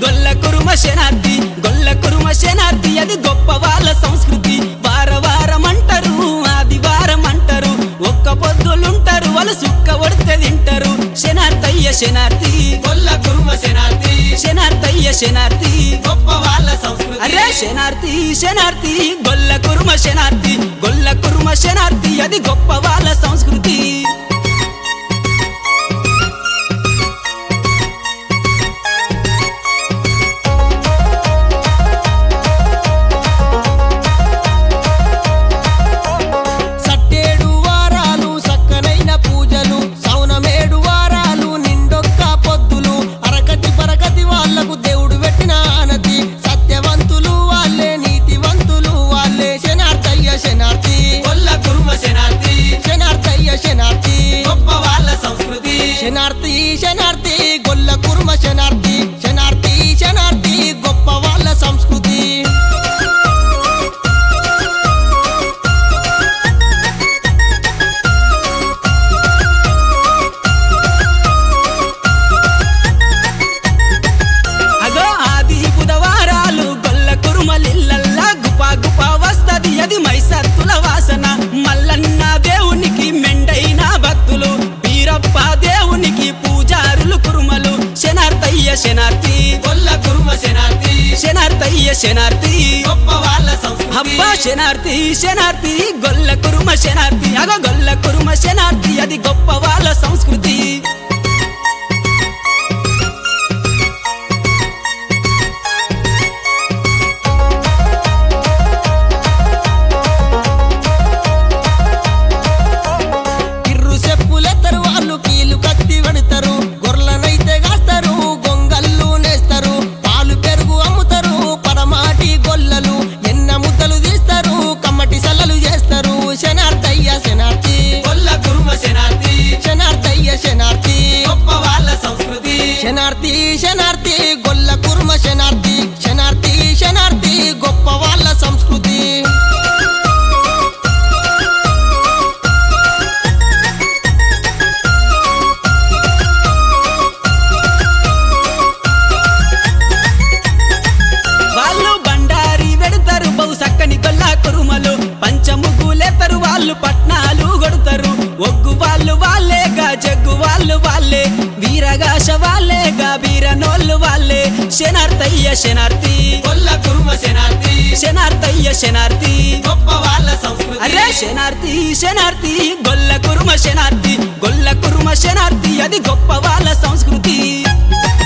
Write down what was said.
గొల్ల కురుమ శనార్థి గొల్ల కురుమ శనార్థి అది గొప్ప వాళ్ళ సంస్కృతి వారమంటారు ఆదివారం అంటారు ఒక్క పొద్దులుంటారు వాళ్ళు సుక్క ఒడితే తింటారు శనార్థయ్య శనార్థి గొల్ల కురుమ శనార్థి శనార్థయ్య శనార్థి గొప్ప వాళ్ళ సంస్కృతి అరే శనార్థి శనార్థి గొల్ల కురుమ శనార్థి గొల్ల కురుమ శనార్థి అది గొప్ప వాళ్ళ సంస్కృతి సట్టేడు వారాలు సక్కనైన పూజలు సౌనమేడు వారాలు నిండొక్క పొద్దులు అరకటి పరకటి వాళ్లకు దేవుడు పెట్టిన ఆనతి సత్యవంతులు వాళ్ళే నీతివంతులు వాళ్ళే శనార్థయ్య శనార్థి గొల్ల కురుమ శనార్థి శనార్థయ్య శనార్థి గొప్ప వాళ్ళ సంస్కృతి శనార్థి శనార్థి గొల్ల కురుమ శనార్థి శనార్థి శనార్థి గొప్ప వాళ్ళ సంస్కృతి అగో ఆది బుధవారాలు గొల్ల కురుమలిల్లల్లా గుపా గుపా వస్తది అది మైసత్తుల వాసన మల్లన్న దేవునికి మెండైన భక్తులు బీరప్ప దేవునికి పూజారులు కురుమలు శనార్థయ్య శనార్థి గొల్ల కురుమ శనార్థి శనార్థయ్య శనార్థి గొప్ప వాళ్ళ సంస్కృతి అబ్బా శనార్థి శనార్థి గొల్ల కురుమ శనార్థి అగో గొల్ల కురుమ శనార్థి అది గొప్ప వాళ్ళ సంస్కృతి కిర్రు చెప్పులెత్తరు వాళ్ళు కీలు కత్తి పెడతారు గొర్రెలనైతే కాస్తారు గొంగళ్ళు నేస్తారు పాలు పెరుగు అమ్ముతారు పరమాటి గొల్లలు ఎన్న ముద్దలు తీస్తారు కమ్మటి సల్లలు చేస్తారు శనార్థయ్య శనార్థి గొల్ల కురుమ శనార్థి శనార్థయ్య శనార్థి గొప్ప వాళ్ళ సంస్కృతి శనార్థి శనార్థి గొల్ల కురుమ శనార్థి శనార్థి శనార్థి గొప్ప వాళ్ళ సంస్కృతి వాళ్ళు బండారి వెడతారు బహు సక్కని గొల్ల కురుమలు పంచముగ్గులేతారు వాళ్ళు పట్నాలు కొడతారు ఒగ్గు వాళ్ళు వాళ్ళేగా జగ్గు వాళ్ళు వాళ్ళే వీరగాశ వాళ్ళేగా వీరనోళ్ళు వాళ్ళే శనార్థయ్య శనార్థి గొల్ల కురుమ శనార్థి శనార్థయ్య శనార్థి గొప్ప వాళ్ళ సంస్కృతి అరే శనార్థి శనార్థి గొల్ల కురుమ శనార్థి గొల్ల కురుమ శనార్థి అది గొప్ప వాళ్ళ సంస్కృతి